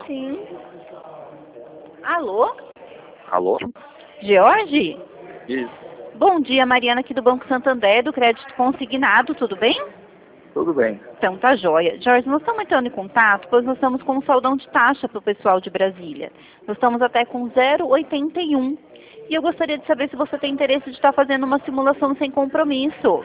Sim. Alô? Alô? George? Isso. Bom dia, Mariana aqui do Banco Santander, do Crédito Consignado, tudo bem? Tudo bem. Então tá joia. Jorge, nós estamos entrando em contato, pois nós estamos com um saldão de taxa para o pessoal de Brasília. Nós estamos até com 0,81. E eu gostaria de saber se você tem interesse de estar fazendo uma simulação sem compromisso.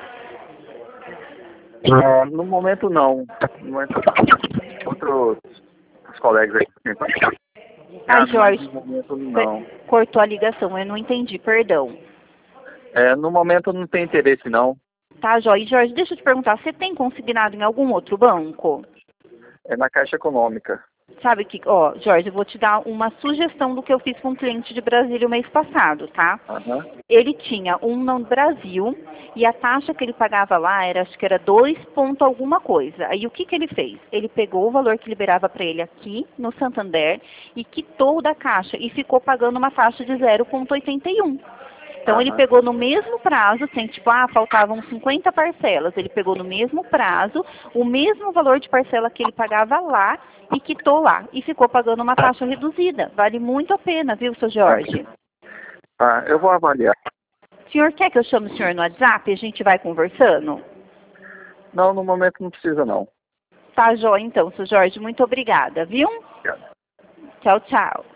No momento não. No momento outros colegas aí tentaram. Ai, Jorge, No momento não. cortou a ligação, eu não entendi, perdão. No momento não tem interesse não. Tá, joia. E, Jorge, deixa eu te perguntar, você tem consignado em algum outro banco? É na Caixa Econômica. Sabe que, ó, Jorge, eu vou te dar uma sugestão do que eu fiz com um cliente de Brasília o mês passado, tá? Aham. Ele tinha um no Brasil e a taxa que ele pagava lá era, acho que era 2 ponto alguma coisa. Aí o que que ele fez? Ele pegou o valor que liberava para ele aqui no Santander e quitou da Caixa e ficou pagando uma taxa de 0,81. Então ele pegou no mesmo prazo, assim, tipo, faltavam 50 parcelas. Ele pegou no mesmo prazo, o mesmo valor de parcela que ele pagava lá e quitou lá. E ficou pagando uma taxa reduzida. Vale muito a pena, viu, seu Jorge? Eu vou avaliar. O senhor quer que eu chame o senhor no WhatsApp e a gente vai conversando? Não, no momento não precisa não. Tá, joia, então, seu Jorge. Muito obrigada, viu? Obrigado. Tchau, tchau.